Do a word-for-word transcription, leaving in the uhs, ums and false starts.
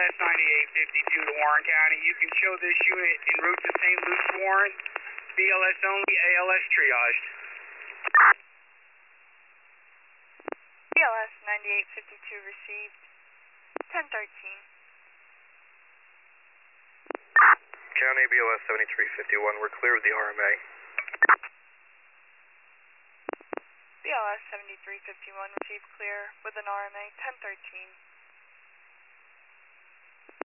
S ninety-eight fifty-two to Warren County. You can show this unit en route to Saint Luke's Warren. B L S only, A L S triaged. B L S ninety-eight fifty-two received. ten thirteen. County B L S seventy-three fifty-one, we're clear with the R M A. B L S seventy-three fifty-one received clear with an R M A ten thirteen.